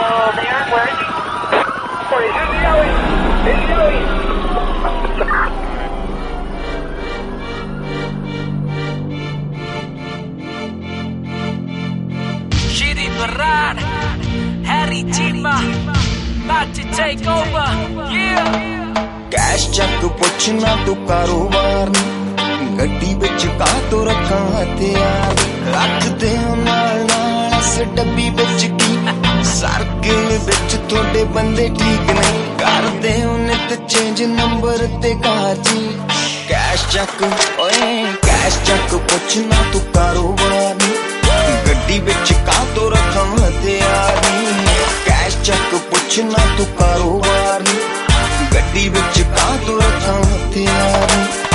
there. Where is he? Where is he? He's Joey. Shitty Barad, Harry Tima, about to take over. Yeah. Cash चक पुछना तू कारोबार गड्डी विच कातों रखां हथियार रख दे नाल नाल इस डब्बी विच की सर्किल विच थोड़े बंदे ठीक नहीं कर दे नित चेंज नंबर ते काजी कैश चक ओए कैश चक पुछना तू कारोबार गड्डी विच कातों रखां हथियार कैश चक पुछना तू कारोबार गड्डी विच कातों रखां हथियार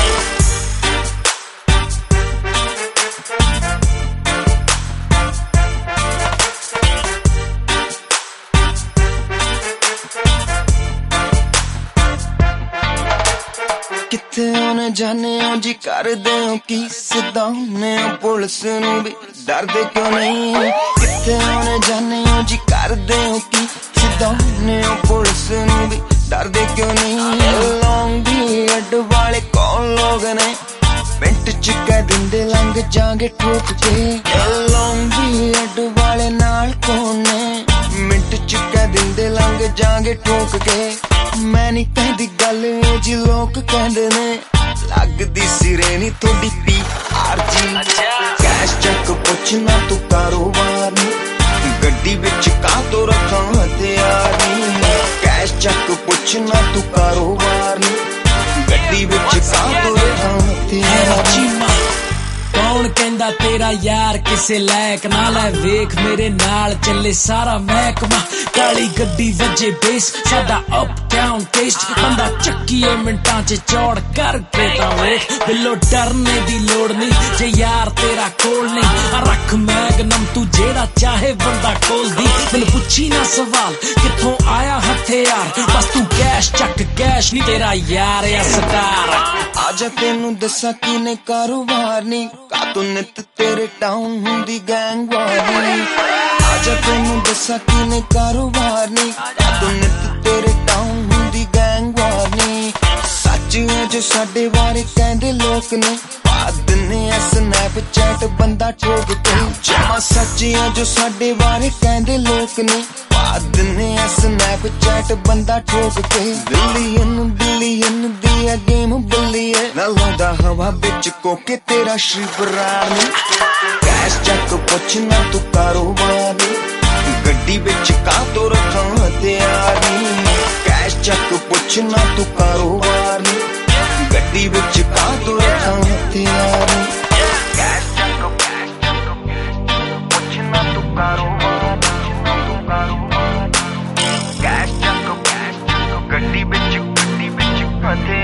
किथे होने जाने हो जी कर दे की सिद्धा होने पुलिस नू भी डर दे क्यों नहीं किथे होने जाने हो जी कर दे की सिद्धा होने पुलिस नू भी डर दे क्यों नहीं लॉन्ग भी अड वाले कौन लोग ने मिंट च कह दिंदे लंघ जांगे ठोक के लॉन्ग भी अड वाले नाल कौन ने मिंट च कह दिंदे लंघ जांगे ठोक के मैं नहीं कहती गल जी लोग कहंदे ने लगदी सिरेनी थोड़ी पी आरजी कैश चक पुछना तू कारोबार गड्डी विच कातों रखां हथियार कैश चक पुछना तू कारोबार गड्डी विच कातों रखां हथियार कौन कहंदा तेरा यार किसे लायक ना लै वेख मेरे नाल चले सारा महकमा काली गड्डी वजे बेस साडा अप डाउन टेस्ट बंदा चक्कीए मिंटां च चौड़ करके तां वेख बिल्लो डरने दी लोड़ नहीं जे यार तेरा कोल नहीं रख मैगनम तू जेड़ा चाहे बंदा खोल दी मैनू पुछी ना सवाल कित्थों आया हथियार बस तू कैश चक कैश नहीं तेरा यार या स्टार आजा तेनू दसा किने कारोबार नहीं कातों नित तेरे टाउन हुंदी गैंग वारी आजा तेनू दसा किने कारोबार नहीं कातों नित तेरे टाउन हुंदी गैंग वारी सच है जो साडे बारे कहंदे लोक ने बाद ने स्नैपचैट बंदा ठोक के जमा सच है जो साडे बारे कहंदे लोक ने बाद ने स्नैपचैट बंदा ठोक के बिलियन बिलियन दी गेम बल्लिए ना लौंदा हवा बिच कोके तेरा श्री बरार कैश चक पुछना तू कारोबार गड्डी विच कातों रखां हथियार कैश चक पुछना तू कारोबार गड्डी विच कातों रखां हथियार कैश चक पुछना तू कारोबार कैश चक गड्डी विच हथियार